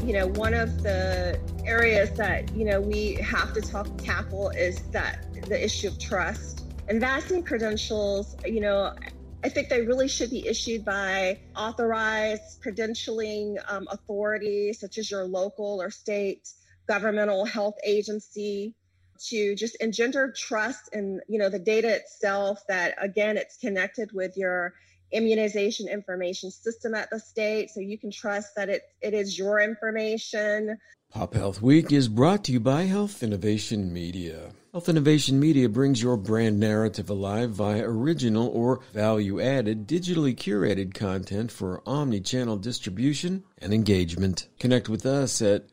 One of the areas that, we have to tackle is the issue of trust. And vaccine credentials, I think they really should be issued by authorized credentialing authorities, such as your local or state governmental health agency, to just engender trust in, the data itself, that, again, it's connected with your immunization information system at the state, so you can trust that it is your information. Pop Health Week is brought to you by Health Innovation Media. Health Innovation Media brings your brand narrative alive via original or value-added, digitally curated content for omni-channel distribution and engagement. Connect with us at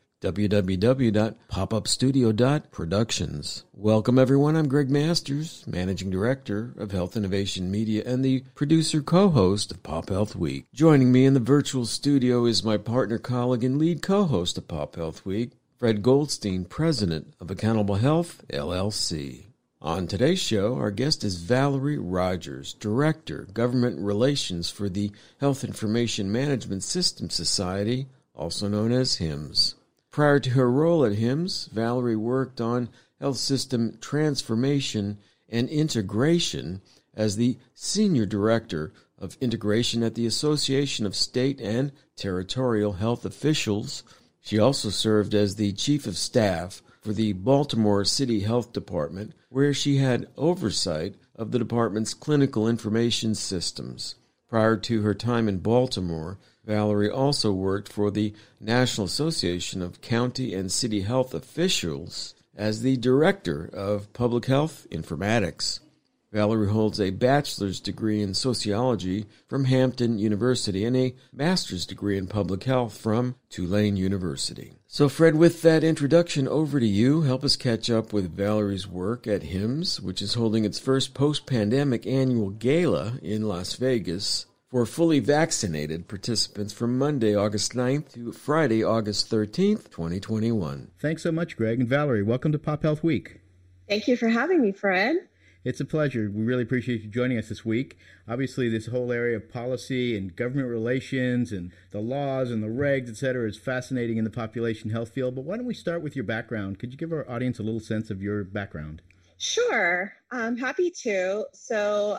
www.popupstudio.productions. Welcome, everyone. I'm Greg Masters, Managing Director of Health Innovation Media and the producer-co-host of Pop Health Week. Joining me in the virtual studio is my partner, colleague, and lead co-host of Pop Health Week, Fred Goldstein, President of Accountable Health, LLC. On today's show, our guest is Valerie Rogers, Director, Government Relations for the Health Information Management System Society, also known as HIMSS. Prior to her role at HIMSS, Valerie worked on health system transformation and integration as the Senior Director of Integration at the Association of State and Territorial Health Officials. She also served as the Chief of Staff for the Baltimore City Health Department, where she had oversight of the department's clinical information systems. Prior to her time in Baltimore, Valerie also worked for the National Association of County and City Health Officials as the Director of Public Health Informatics. Valerie holds a bachelor's degree in sociology from Hampton University and a master's degree in public health from Tulane University. So, Fred, with that introduction, over to you. Help us catch up with Valerie's work at HIMSS, which is holding its first post-pandemic annual gala in Las Vegas for fully vaccinated participants from Monday, August 9th to Friday, August 13th, 2021. Thanks so much, Greg. And Valerie, welcome to Pop Health Week. Thank you for having me, Fred. It's a pleasure. We really appreciate you joining us this week. Obviously, this whole area of policy and government relations and the laws and the regs, et cetera, is fascinating in the population health field. But why don't we start with your background? Could you give our audience a little sense of your background? Sure. I'm happy to. So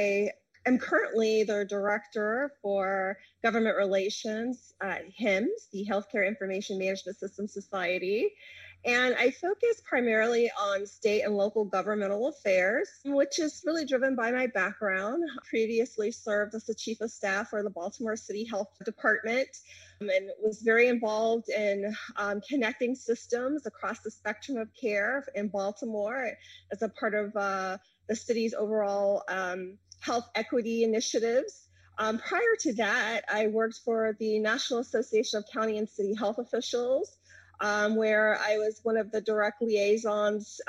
I'm currently the Director for Government Relations at HIMSS, the Healthcare Information Management System Society. And I focus primarily on state and local governmental affairs, which is really driven by my background. I previously served as the Chief of Staff for the Baltimore City Health Department and was very involved in connecting systems across the spectrum of care in Baltimore as a part of the city's overall health equity initiatives. Prior to that, I worked for the National Association of County and City Health Officials, where I was one of the direct liaisons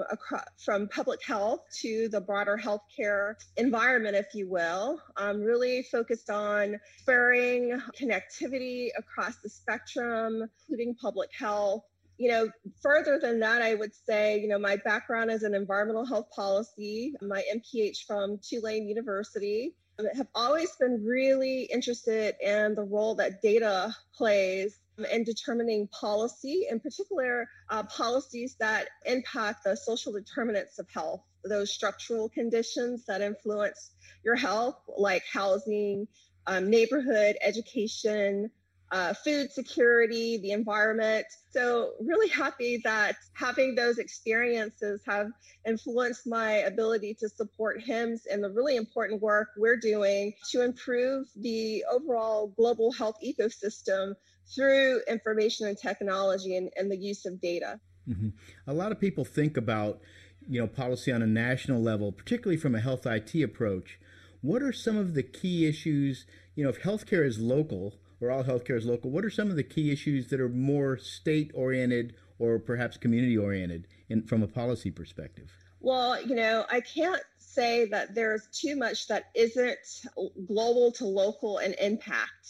from public health to the broader healthcare environment, if you will. Really focused on spurring connectivity across the spectrum, including public health. Further than that, I would say, my background is in environmental health policy, my MPH from Tulane University. I have always been really interested in the role that data plays in determining policy, in particular policies that impact the social determinants of health, those structural conditions that influence your health, like housing, neighborhood, education, food security, the environment. So really happy that having those experiences have influenced my ability to support HIMSS and the really important work we're doing to improve the overall global health ecosystem through information and technology and the use of data. Mm-hmm. A lot of people think about, policy on a national level, particularly from a health IT approach. What are some of the key issues, if healthcare is local, or all healthcare is local, what are some of the key issues that are more state-oriented or perhaps community-oriented from a policy perspective? Well, I can't say that there's too much that isn't global to local in impact.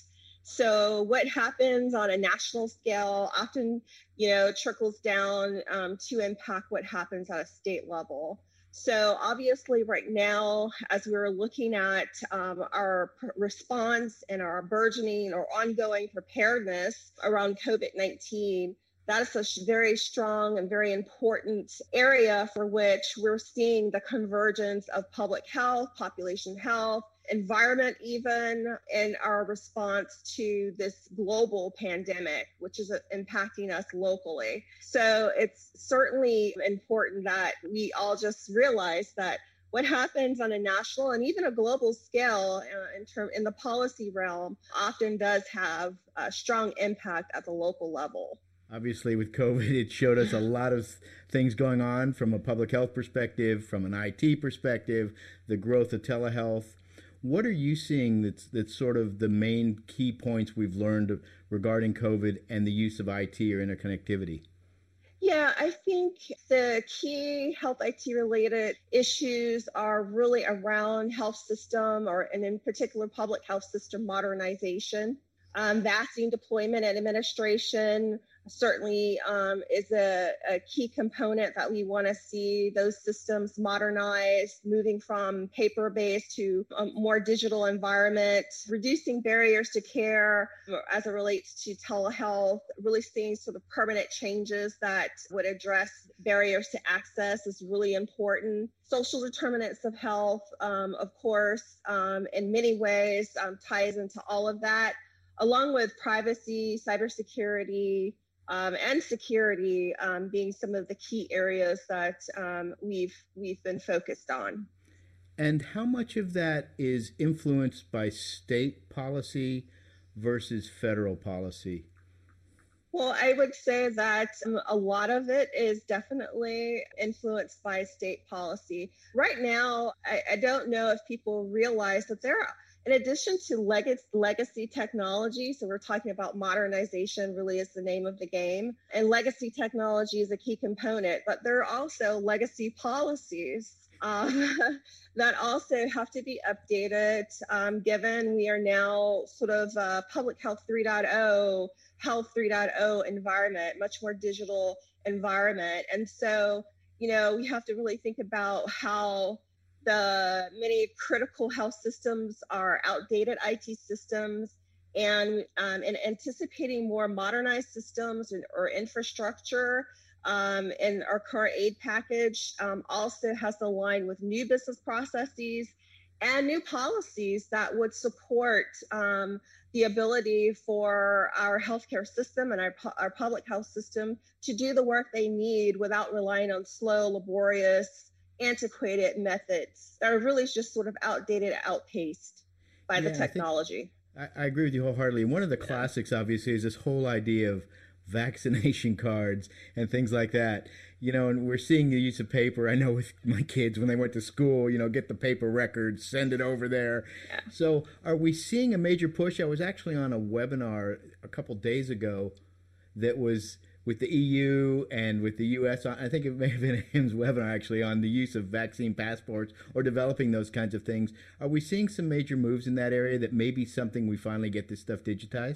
So what happens on a national scale often, trickles down to impact what happens at a state level. So obviously right now, as we're looking at our response and our burgeoning or ongoing preparedness around COVID-19, that is a very strong and very important area for which we're seeing the convergence of public health, population health, environment, even in our response to this global pandemic, which is impacting us locally. So it's certainly important that we all just realize that what happens on a national and even a global scale in the policy realm often does have a strong impact at the local level. Obviously, with COVID, it showed us a lot of things going on from a public health perspective, from an IT perspective, the growth of telehealth. What are you seeing that's sort of the main key points we've learned regarding COVID and the use of IT or interconnectivity? Yeah, I think the key health IT related issues are really around health system and in particular public health system modernization. Vaccine deployment and administration certainly is a key component that we want to see those systems modernized, moving from paper-based to a more digital environment, reducing barriers to care as it relates to telehealth, really seeing sort of permanent changes that would address barriers to access is really important. Social determinants of health, of course, in many ways ties into all of that, along with privacy, cybersecurity, and security being some of the key areas that we've been focused on. And how much of that is influenced by state policy versus federal policy? Well, I would say that a lot of it is definitely influenced by state policy. Right now, I don't know if people realize that there are, in addition to legacy technology, so we're talking about modernization really is the name of the game, and legacy technology is a key component, but there are also legacy policies that also have to be updated, given we are now sort of public health 3.0, health 3.0 environment, much more digital environment. And so, we have to really think about how the many critical health systems are outdated IT systems, and anticipating more modernized systems or infrastructure in our current aid package also has to align with new business processes and new policies that would support the ability for our healthcare system and our public health system to do the work they need without relying on slow, laborious, antiquated methods that are really just sort of outdated, outpaced by the technology. I agree with you wholeheartedly. One of the classics, obviously, is this whole idea of vaccination cards and things like that. And we're seeing the use of paper. I know with my kids when they went to school, get the paper records, send it over there. Yeah. So are we seeing a major push? I was actually on a webinar a couple days ago that was with the EU and with the US. I think it may have been a HIMSS webinar actually on the use of vaccine passports or developing those kinds of things. Are we seeing some major moves in that area that may be something we finally get this stuff digitized?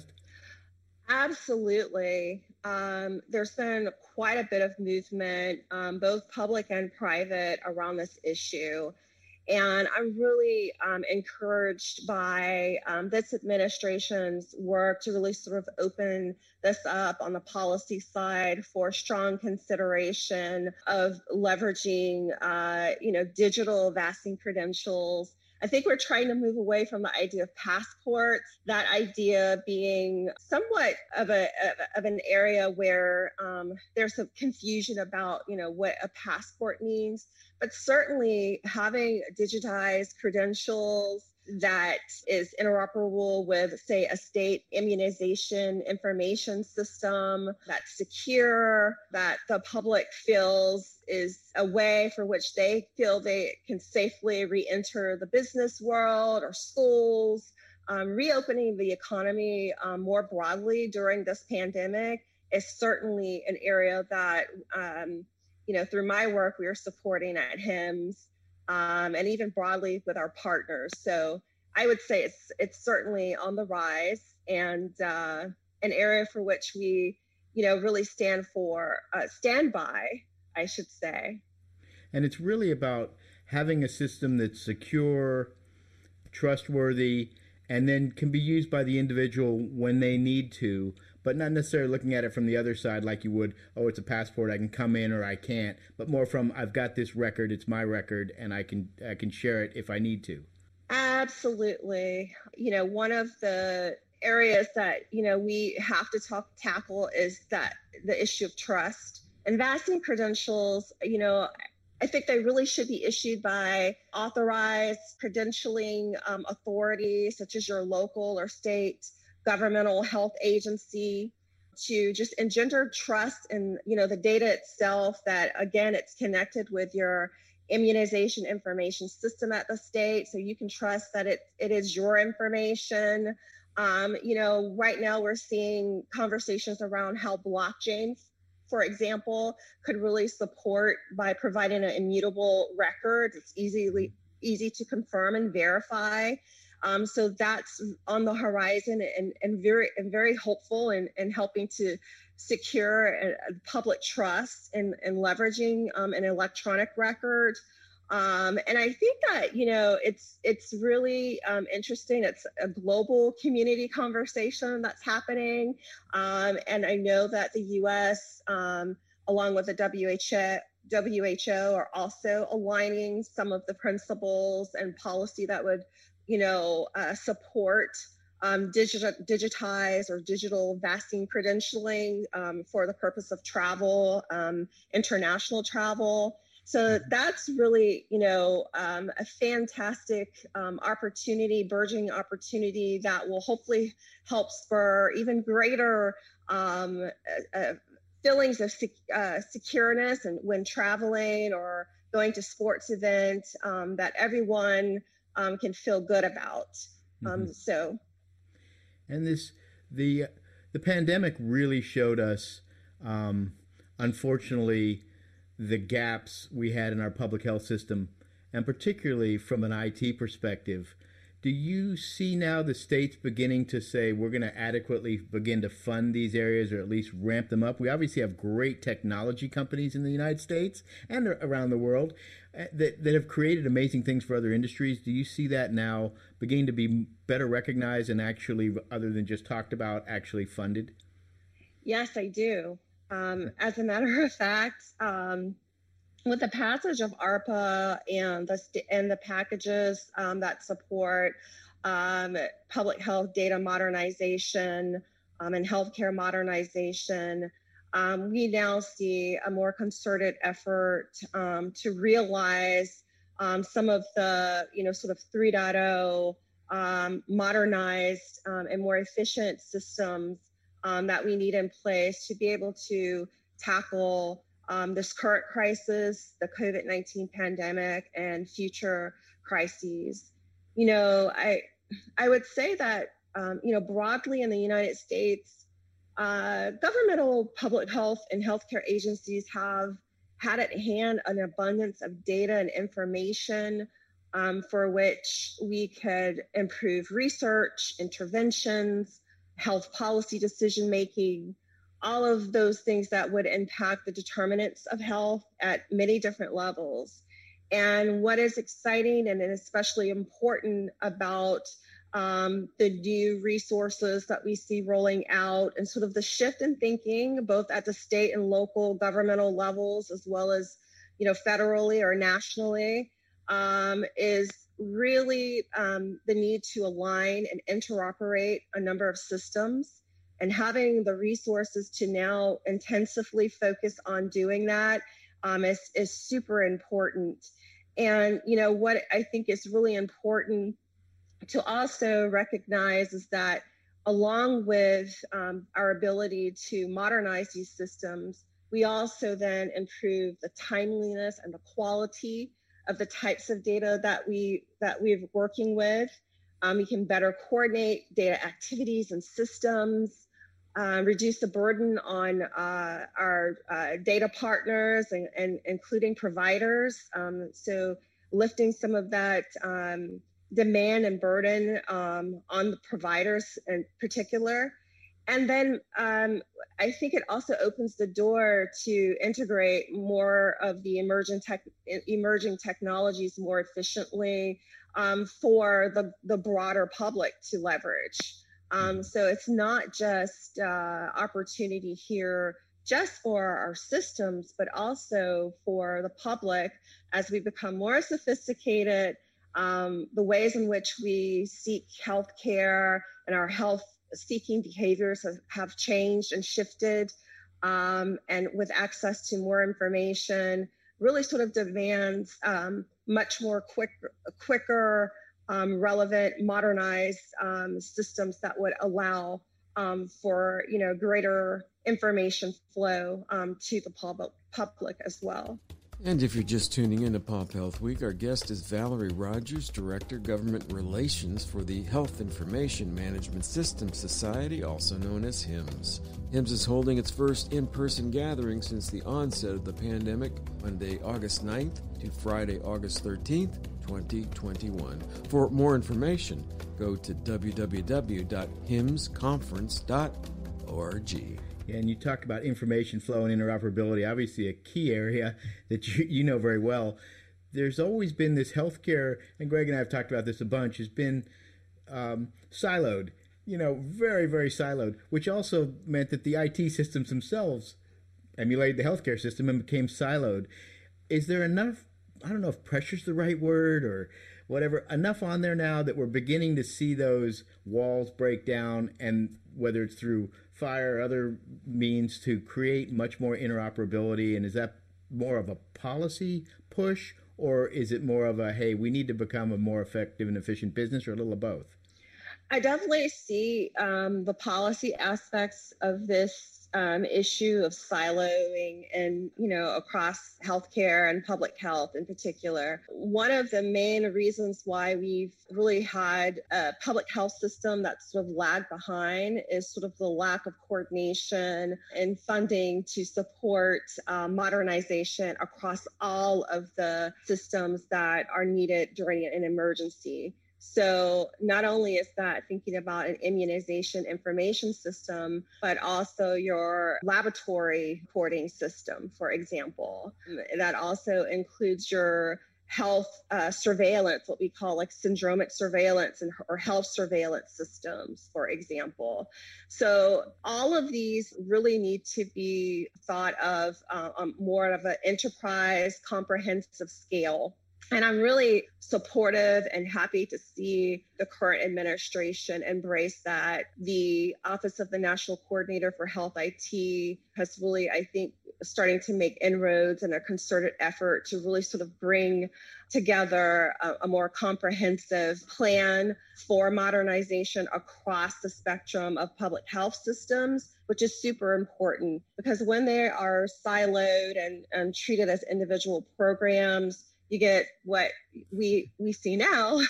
Absolutely. There's been quite a bit of movement, both public and private, around this issue. And I'm really encouraged by this administration's work to really sort of open this up on the policy side for strong consideration of leveraging, digital vaccine credentials. I think we're trying to move away from the idea of passports, that idea being somewhat of an area where there's some confusion about, what a passport means. But certainly having digitized credentials that is interoperable with, say, a state immunization information system that's secure, that the public feels is a way for which they feel they can safely re-enter the business world or schools, reopening the economy more broadly during this pandemic is certainly an area that through my work, we are supporting at HIMSS and even broadly with our partners. So I would say it's certainly on the rise. and an area for which we, really stand by, I should say. And it's really about having a system that's secure, trustworthy, and then can be used by the individual when they need to, but not necessarily looking at it from the other side like you would, oh, it's a passport, I can come in or I can't, but more from, I've got this record, it's my record, and I can share it if I need to. Absolutely. One of the areas that, we have to tackle is that the issue of trust. And vaccine credentials, I think they really should be issued by authorized credentialing authorities, such as your local or state governmental health agency, to just engender trust in, the data itself, that, again, it's connected with your immunization information system at the state, so you can trust that it is your information. Right now we're seeing conversations around how blockchain, for example, could really support by providing an immutable record. It's easy to confirm and verify. So that's on the horizon, and very hopeful in helping to secure public trust and leveraging an electronic record. And I think that, it's really interesting. It's a global community conversation that's happening. And I know that the U.S., along with the WHO are also aligning some of the principles and policy that would, support digitize or digital vaccine credentialing for the purpose of travel, international travel. So that's really, a fantastic burgeoning opportunity that will hopefully help spur even greater feelings of secureness and when traveling or going to sports events, that everyone can feel good about. And the pandemic really showed us, unfortunately, the gaps we had in our public health system, and particularly from an IT perspective. Do you see now the states beginning to say we're going to adequately begin to fund these areas, or at least ramp them up? We obviously have great technology companies in the United States and around the world that have created amazing things for other industries. Do you see that now beginning to be better recognized and actually, other than just talked about, actually funded? Yes, I do. As a matter of fact, with the passage of ARPA and the packages that support public health data modernization and healthcare modernization, we now see a more concerted effort to realize some of the, sort of 3.0 modernized and more efficient systems that we need in place to be able to tackle this current crisis, the COVID-19 pandemic, and future crises. I would say that, broadly in the United States, governmental public health and healthcare agencies have had at hand an abundance of data and information for which we could improve research, interventions, health policy decision-making, all of those things that would impact the determinants of health at many different levels. And what is exciting and especially important about the new resources that we see rolling out, and sort of the shift in thinking, both at the state and local governmental levels, as well as, federally or nationally, is really the need to align and interoperate a number of systems, and having the resources to now intensively focus on doing that is super important. And, what I think is really important to also recognize is that along with our ability to modernize these systems, we also then improve the timeliness and the quality of the types of data that we're working with. We can better coordinate data activities and systems, reduce the burden on our data partners and including providers. So lifting some of that demand and burden on the providers in particular. And then I think it also opens the door to integrate more of the emerging technologies more efficiently for the broader public to leverage. So it's not just opportunity here just for our systems, but also for the public as we become more sophisticated. The ways in which we seek healthcare and our health seeking behaviors have changed and shifted, and with access to more information really sort of demands much more quicker, relevant, modernized systems that would allow for greater information flow to the public as well. And if you're just tuning in to Pop Health Week, our guest is Valerie Rogers, Director, Government Relations for the Health Information Management Systems Society, also known as HIMSS. HIMSS is holding its first in-person gathering since the onset of the pandemic, Monday, August 9th to Friday, August 13th, 2021. For more information, go to www.himssconference.org. And you talk about information flow and interoperability, obviously a key area that you know very well. There's always been this healthcare, and Greg and I have talked about this a bunch, has been siloed, very, very siloed, which also meant that the IT systems themselves emulated the healthcare system and became siloed. Is there enough, I don't know if pressure's the right word or whatever, enough on there now that we're beginning to see those walls break down, and whether it's through fire or other means to create much more interoperability? And is that more of a policy push, or is it more of a, hey, we need to become a more effective and efficient business, or a little of both? I definitely see the policy aspects of this issue of siloing and, across healthcare and public health in particular. One of the main reasons why we've really had a public health system that's sort of lagged behind is sort of the lack of coordination and funding to support modernization across all of the systems that are needed during an emergency. So not only is that thinking about an immunization information system, but also your laboratory reporting system, for example. That also includes your health surveillance, what we call like syndromic surveillance or health surveillance systems, for example. So all of these really need to be thought of on more of an enterprise, comprehensive scale. And I'm really supportive and happy to see the current administration embrace that. The Office of the National Coordinator for Health IT has really, I think, starting to make inroads in a concerted effort to really sort of bring together a more comprehensive plan for modernization across the spectrum of public health systems, which is super important because when they are siloed and treated as individual programs, you get what we see now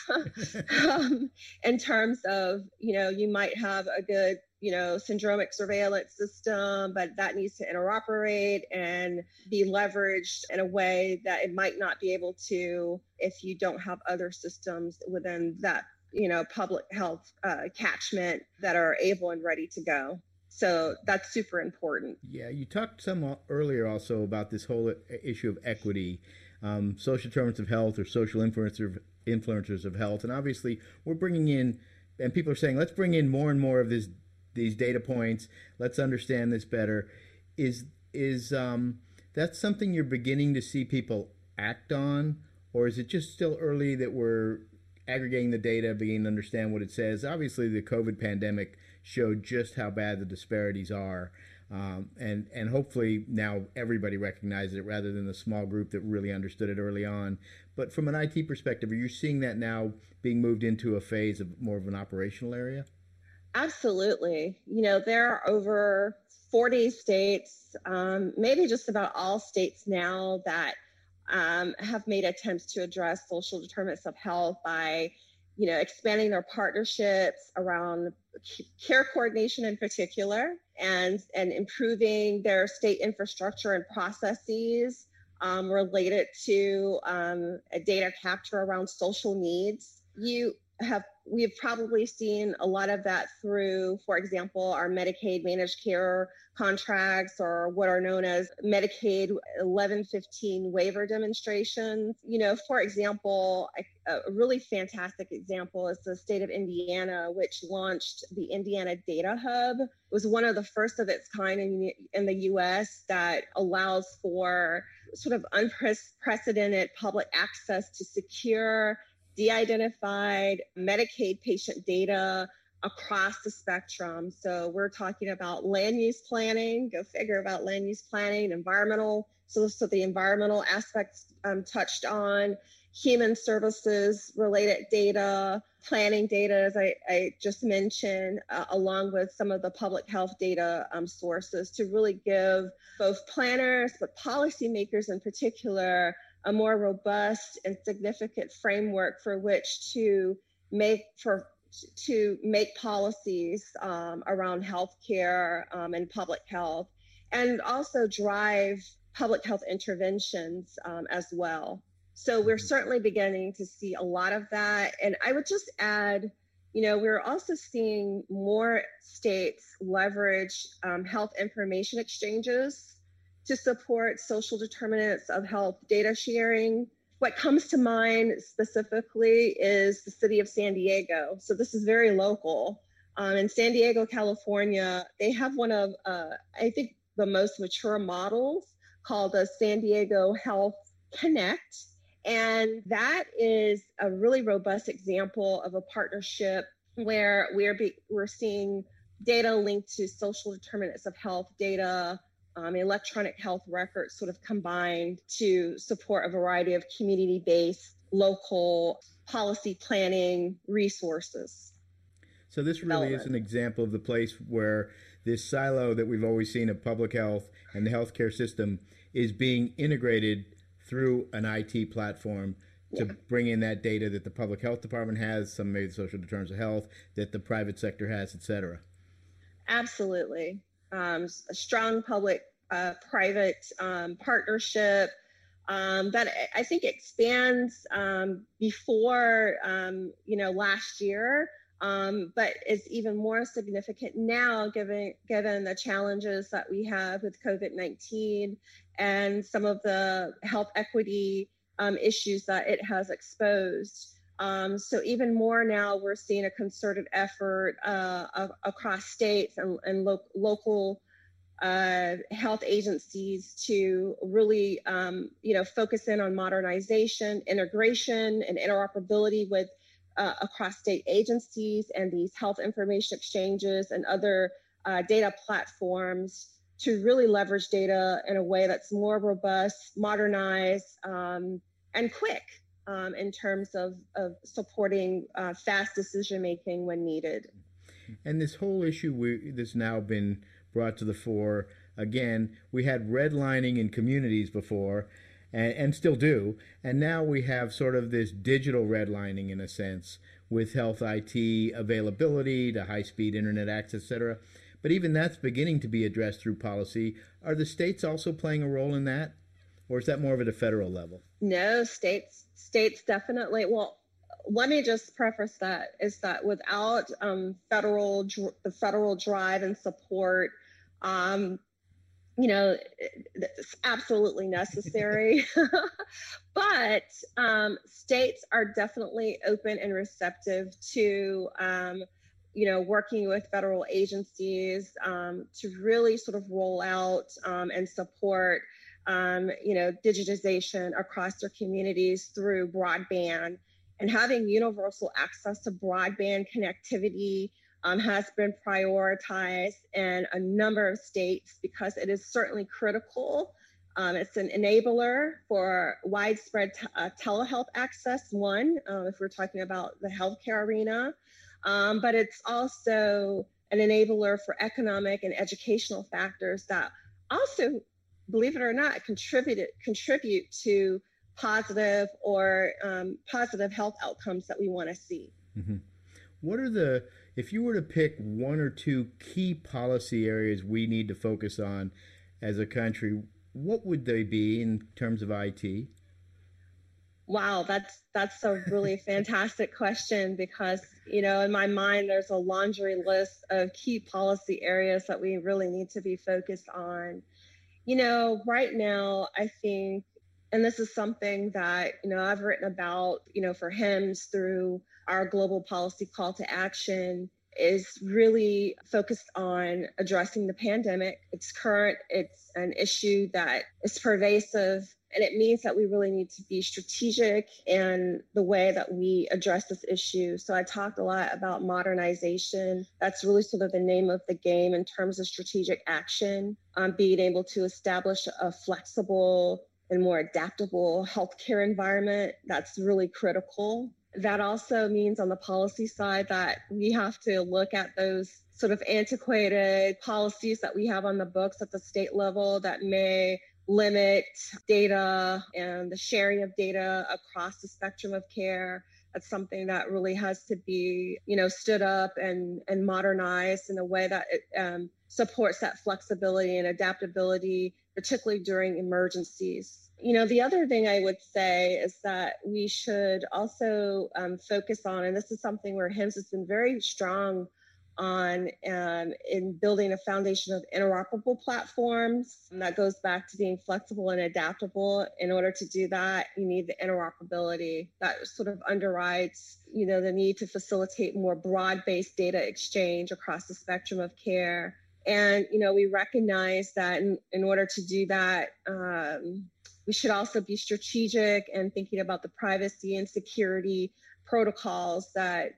in terms of, you might have a good, syndromic surveillance system, but that needs to interoperate and be leveraged in a way that it might not be able to if you don't have other systems within that, public health catchment that are able and ready to go. So that's super important. Yeah, you talked some earlier also about this whole issue of equity. Social determinants of health or social influencers of health. And obviously we're bringing in, and people are saying, let's bring in more and more of these data points. Let's understand this better. Is that something you're beginning to see people act on? Or is it just still early that we're aggregating the data, beginning to understand what it says? Obviously the COVID pandemic showed just how bad the disparities are. And hopefully now everybody recognizes it rather than the small group that really understood it early on. But from an IT perspective, are you seeing that now being moved into a phase of more of an operational area? Absolutely. There are over 40 states, maybe just about all states now that have made attempts to address social determinants of health by expanding their partnerships around care coordination in particular, and improving their state infrastructure and processes related to data capture around social needs. you have we have probably seen a lot of that through, for example, our Medicaid managed care contracts, or what are known as Medicaid 1115 waiver demonstrations. For example, a really fantastic example is the state of Indiana, which launched the Indiana Data Hub. It was one of the first of its kind in the U.S. that allows for sort of unprecedented public access to secure, de-identified Medicaid patient data across the spectrum. So we're talking about land use planning, go figure about land use planning, environmental, so the environmental aspects touched on, human services related data, planning data, as I just mentioned, along with some of the public health data sources to really give both planners, but policymakers in particular, a more robust and significant framework for which to make policies around healthcare and public health, and also drive public health interventions as well. So we're certainly beginning to see a lot of that. And I would just add, we're also seeing more states leverage health information exchanges to support social determinants of health data sharing. What comes to mind specifically is the city of San Diego. So this is very local. In San Diego, California, they have one of, I think, the most mature models called the San Diego Health Connect. And that is a really robust example of a partnership where we're seeing data linked to social determinants of health data, electronic health records sort of combined to support a variety of community-based local policy planning resources. So this really is an example of the place where this silo that we've always seen of public health and the healthcare system is being integrated through an IT platform to bring in that data that the public health department has, some maybe social determinants of health, that the private sector has, et cetera. Absolutely. A strong public-private partnership that I think expands before, last year, but is even more significant now given the challenges that we have with COVID-19 and some of the health equity issues that it has exposed. So even more now, we're seeing a concerted effort across states and local health agencies to really, focus in on modernization, integration, and interoperability with across state agencies and these health information exchanges and other data platforms to really leverage data in a way that's more robust, modernized, and quick. In terms of supporting fast decision making when needed. And this whole issue that's now been brought to the fore, again, we had redlining in communities before, and still do, and now we have sort of this digital redlining in a sense with health IT availability to high-speed internet access, etc. But even that's beginning to be addressed through policy. Are the states also playing a role in that? Or is that more of at a federal level? No, states definitely. Well, let me just preface that is that without the federal drive and support, it's absolutely necessary. But states are definitely open and receptive to working with federal agencies to really sort of roll out and support digitization across their communities through broadband. And having universal access to broadband connectivity has been prioritized in a number of states because it is certainly critical. It's an enabler for widespread telehealth access, if we're talking about the healthcare arena, but it's also an enabler for economic and educational factors that also, believe it or not, contribute to positive health outcomes that we want to see. Mm-hmm. What are if you were to pick one or two key policy areas we need to focus on as a country, what would they be in terms of IT? Wow, that's a really fantastic question because, in my mind, there's a laundry list of key policy areas that we really need to be focused on. Right now, I think, and this is something that, I've written about, for HIMSS through our global policy call to action, is really focused on addressing the pandemic. It's current, it's an issue that is pervasive, and it means that we really need to be strategic in the way that we address this issue. So I talked a lot about modernization. That's really sort of the name of the game in terms of strategic action, being able to establish a flexible and more adaptable healthcare environment. That's really critical. That also means on the policy side that we have to look at those sort of antiquated policies that we have on the books at the state level that may limit data and the sharing of data across the spectrum of care. That's something that really has to be, stood up and modernized in a way that it supports that flexibility and adaptability, particularly during emergencies. The other thing I would say is that we should also focus on, and this is something where HIMSS has been very strong on in building a foundation of interoperable platforms. And that goes back to being flexible and adaptable. In order to do that, you need the interoperability that sort of underwrites, the need to facilitate more broad-based data exchange across the spectrum of care. And, we recognize that in order to do that, we should also be strategic and thinking about the privacy and security protocols that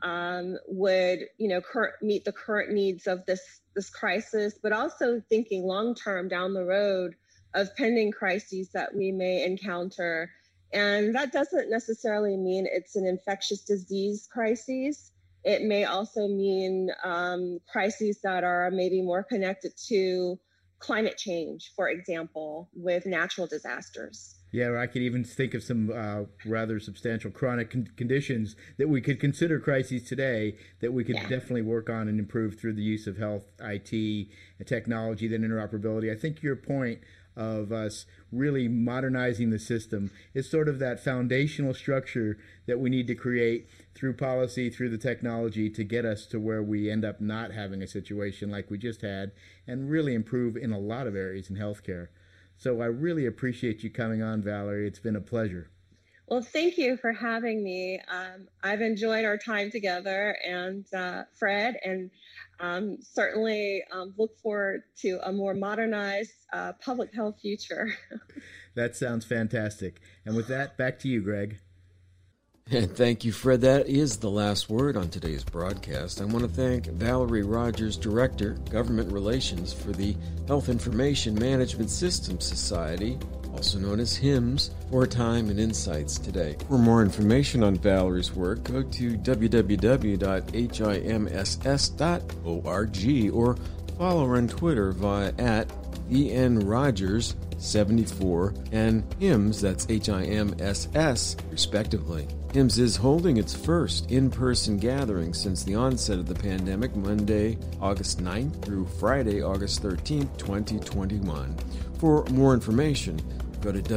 would, meet the current needs of this crisis, but also thinking long-term down the road of pending crises that we may encounter. And that doesn't necessarily mean it's an infectious disease crisis. It may also mean crises that are maybe more connected to climate change, for example, with natural disasters. Yeah, or I could even think of some rather substantial chronic conditions that we could consider crises today that we could definitely work on and improve through the use of health, IT, and technology, then interoperability. I think your point of us really modernizing the system is sort of that foundational structure that we need to create through policy, through the technology, to get us to where we end up not having a situation like we just had and really improve in a lot of areas in healthcare. So I really appreciate you coming on, Valerie. It's been a pleasure. Well, thank you for having me. I've enjoyed our time together, and Fred, and certainly look forward to a more modernized public health future. That sounds fantastic. And with that, back to you, Greg. And thank you, Fred. That is the last word on today's broadcast. I want to thank Valerie Rogers, Director, Government Relations for the Health Information Management Systems Society, also known as HIMSS, for her time and insights today. For more information on Valerie's work, go to www.himss.org or follow her on Twitter via @VNRogers74 and HIMSS, that's HIMSS, respectively. HIMSS is holding its first in-person gathering since the onset of the pandemic, Monday, August 9th through Friday, August 13th, 2021. For more information, go to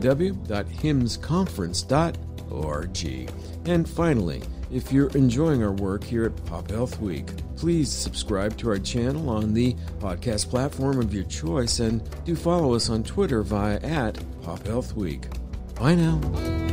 www.himssconference.org. And finally, if you're enjoying our work here at Pop Health Week, please subscribe to our channel on the podcast platform of your choice and do follow us on Twitter via @PopHealthWeek. Bye now.